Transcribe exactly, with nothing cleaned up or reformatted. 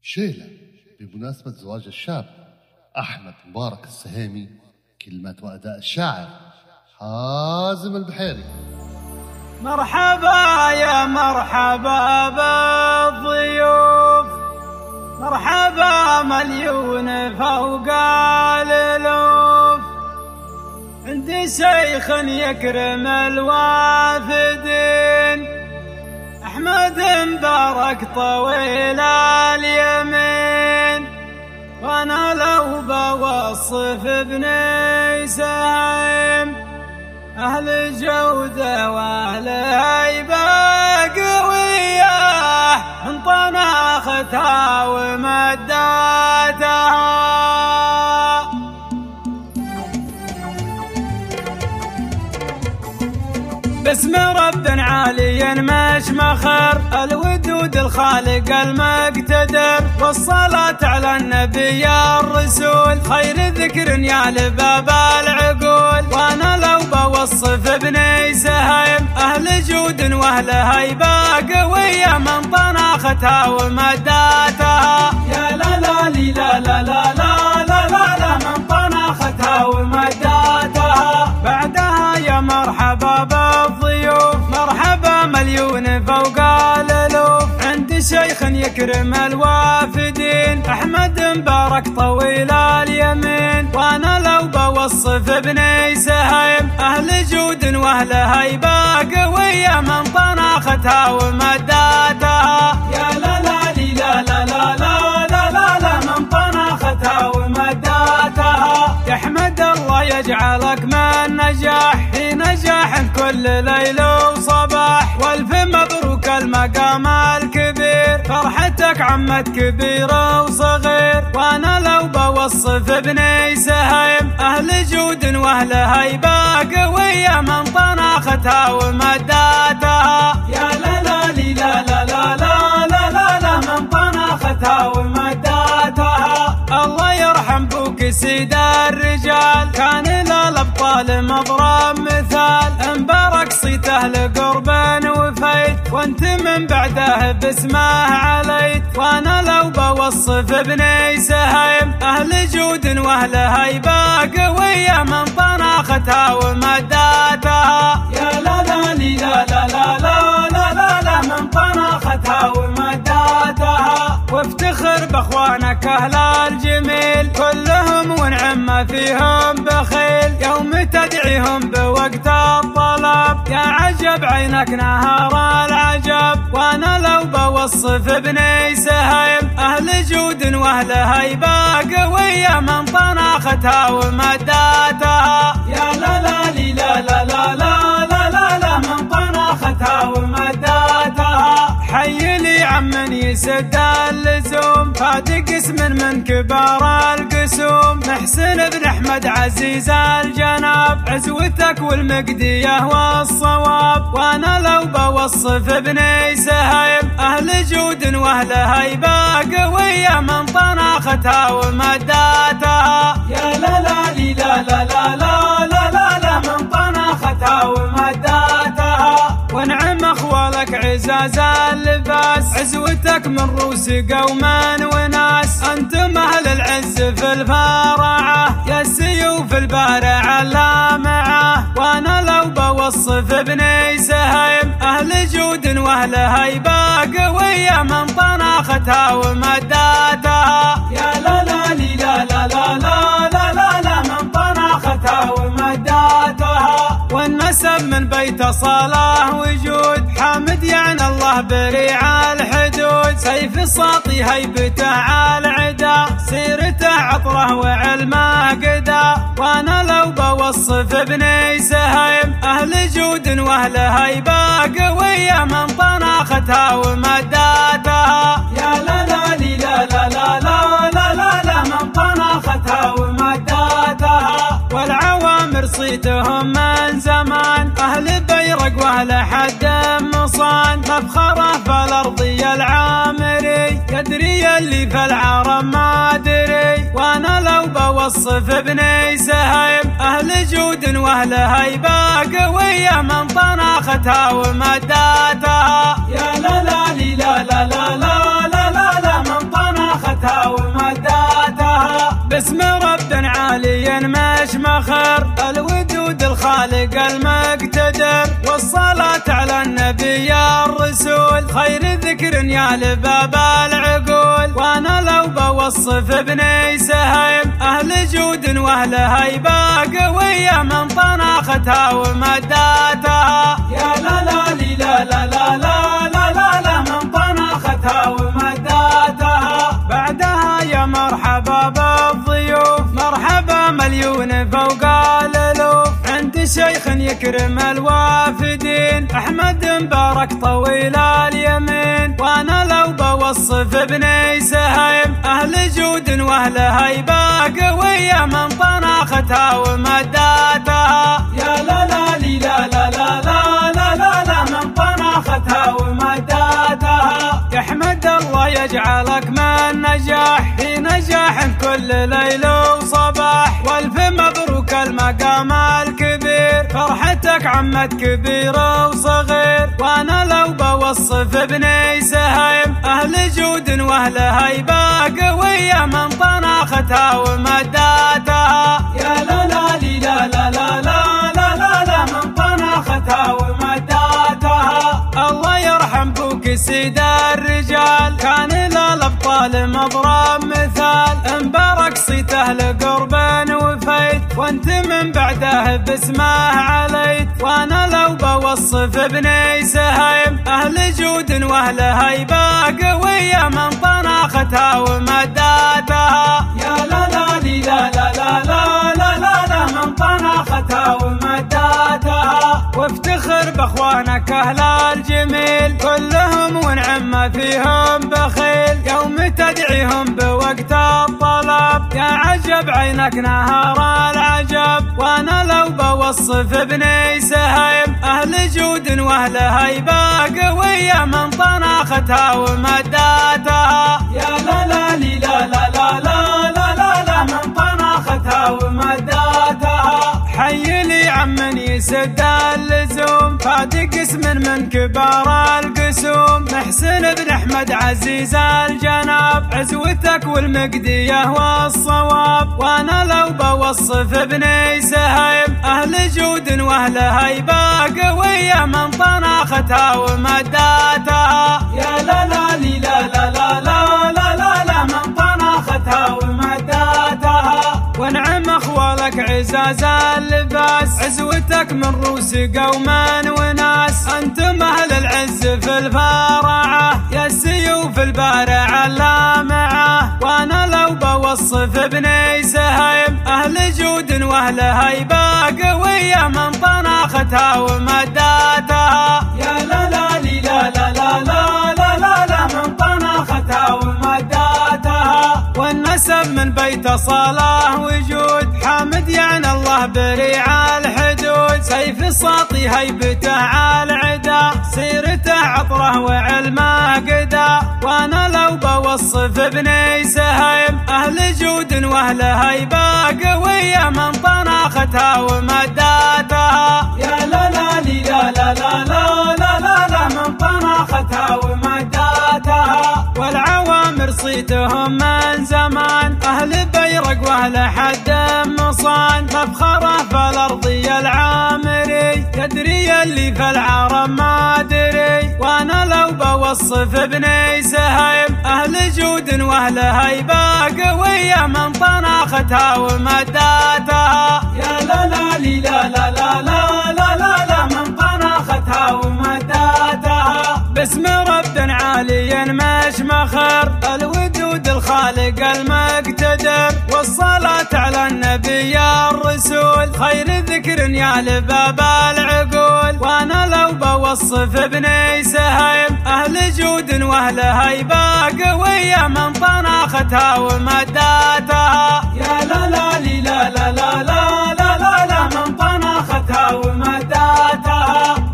شيلة بمناسبة زواج الشاب أحمد مبارك السهيمي. كلمات وأداء الشاعر حازم البحيري. مرحبا يا مرحبا بالضيوف، مرحبا مليون فوق الألوف، عندي شيخ يكرم الوافدين، أحمد مبارك طويل اليمين، وأنا لو بوصف ابني سهيم أهل جودة وأهل هيبة قوية، من طناختها ومداتها. باسم رب عالي مش مخر، الودود الخالق المقتدر، والصلاة على النبي الرسول، خير ذكر يا لباب العقول. وانا لو بوصف ابني سهيم أهل جود وأهل هيبة قوية، من طناختها ومداتها. يا لا لا لي لا لا لا لا لا لا لا، من طناختها ومداتها. بعدها يا مرحبا بالضيوف، مرحبا مليون فوق الألوف، عندي شيخ يكرم الوافدين، أحمد مبارك طويل اليمين، وأنا لو بوصف ابني سهيم أهل جود وأهل هيبة قوية، من طناختها ومداتها. يا لا لا لي لا لا لا لا لا لا لا، من طناختها ومداتها. يحمد الله يجعلك من نجاح في نجاح كل ليل وصباح، والف مبروك المقام الكبير، فرحتك عمت كبير وصغير. وانا لو بوصف ابني سهيم أهل جود وأهل هيبة قوية، من طناختها ومداتها. يا لا لا لي لا لا لا لا لا لا لا، من طناختها ومداتها. الله يرحم بوك سيد الرجال، كان للأبطال مضرب مثال، مبارك صيته لقرب وفيت، وانت من بعده باسمه عليت. وانا لو بوصف ابني سهيم أهل جود وأهل هيبة قوية، من طناختها ومداتها. يا لا لا لي لا لا لا لا لا لا لا، من طناختها ومداتها. وافتخر باخوانك اهل الجميل كلهم، ونعم ما فيهم بخيل، يوم تدعيهم بوقت الطلب، يا عجب عينك نهار العجب. وانا لو بوصف ابني سهيم أهل جود وأهل هيبة قوية، من طناختها ومداتها. يا لا لا لي لا لا لا لا لا لا لا، من طناختها ومداتها. حي لي عمن يسد اللزوم، فادق اسم من كبار القسوم، محسن بن احمد عزيز الجناب، عزوتك والمقدية والصواب. وانا لو بوصف ابني سهيم أهل جود وأهل هيبة قوية، من طناختها ومداتها. يا لا لا لي لا لا لا لا لا لا لا، من طناختها ومداتها. ونعم اخوالك عزاز اللباس، عزوتك من روس قوما وناس، انتم اهل العز في الفارعه، يا سيوف البارع اللامعه. وانا لو بوصف ابني سهيم أهل جود وأهل هيبة قوية، من طناختها ومداتها. يا لا لا لي لا لا لا لا لا لا لا، من طناختها ومداتها. والنسب من بيت صلاح وجود، حامد يعني الله بريع الحدود، سيف الساطي هيبته على العدا، سيرته عطره وعلمه قدا. وانا لو بوصف ابني سهيم أهل جود وأهل هيبة قوية، من طناختها ومداتها. يا لا لا لي لا لا لا لا لا لا لا، من طناختها ومداتها. والعوامر صيتهم من زمان، أهل بيرق وأهل حد مصان، مفخره في الأرضية العامري، يدري اللي في العرب ما دري. وانا لو بوصف ابني سهيم أهل جود وأهل هيبة قوية، من طناختها ومداتها. يا لا لا لي لا لا لا لا لا لا، من طناختها مخر الودود الخالق المقتدر والصلاة على النبي الرسول خير ذكر يا لباب العقول. وانا لو بوصف ابني سهيم اهل جود واهل هيبة قوية من طناختها ومداتها يا لا لا لي لا لا لا لا لا لا لا من طناختها ومداتها. بعدها يا مرحبا بالضيوف مرحبا مليون فوق الالوف عند شيخ يكرم الوافدين احمد مبارك طويل اليمين. وانا لو بوصف ابني سهيم اهل جود واهل هيبة قوية من طناختها ومداتها يا لا لا لي لا لا لا لا لا لا لا من طناختها ومداتها. يحمد الله يجعلك من نجاح في نجاح كل ليل وصباح والف مبروك المقام الكبير فرحتك عمت كبير وصغير. وانا لو بوصف ابني سهيم اهل جود واهل هيبة قوية من طناختها ومداتها يا لا لا لي لا لا لا لا لا لا لا من طناختها ومداتها. الله يرحم بوك سيد الرجال كان للابطال مضرب مثال مبارك صيته لقرب وفيت وانت من بعده باسمه عليت. وانا لو بوصف ابني سهيم اهل جود واهل هيبة قوية من طناختها ومداتها يا لا لا لي لا لا لا لا لا لا لا من طناختها ومداتها. وافتخر باخوانك اهل الجميل كلهم ونعم ما فيهم بخيل يوم تدعيهم بوقت الطلب يا عجب عينك نهار العجب. وانا لو بوصف ابني سهيم اهل جود واهل هيبة قوية من طناختها ومداتها يا لا لا لي لا لا لا لا لا لا لا من طناختها ومداتها. حي لي عمن يسد اللزوم فادي قسم من كبار القسوم محسن بن احمد عزيز الجناب عزوتك والمقدية والصواب. وانا لو بوصف ابني سهيم اهل جود واهل هيبة قوية من طناختها ومداتها يا لا لا لي لا لا لا لا لا لا لا من طناختها ومداتها. ونعم اخوالك عزاز اللباس عزوتك من روس قوما وناس انتم اهل العز في الفارعة يا السيوف البارعة اللامعة. وانا لو بوصف ابني سهيم اهل جود واهل هيبة قوية من طناختها ومداتها يا لا لا لي لا لا لا لا لا لا لا من طناختها ومداتها. والنسب من بيت صلاح وجود حامد يعني الله بريع الحدود سيف الساطي هيبته على العدا سيرته عطره وعلمه قدا. وانا لو بوصف ابني سهيم اهل جود واهل هيبة قوية من طناختها ومداتها يا لا لا لي لا لا لا لا لا لا لا من طناختها ومداتها. والعوامر صيتهم من زمان اهل بيرق واهل حد مصان مفخره في الارضيه العامري يدري اللي في العرب ما ادري. وانا لو بوصف ابني سهيم اهل جود واهل هيبة قوية من طناختها ومداتها يا لا لا لي لا لا لا لا لا لا لا من طناختها ومداتها. باسم رب عالي مش مخر الودود الخالق المقتدر والصلاة على النبي الرسول خير ذكر يا لباب العقول. وانا لو بوصف ابني سهيم اهل جود واهل هيبة قوية من طناختها ومداتها يا لا لا لي لا لا لا لا لا لا من طناختها ومداتها.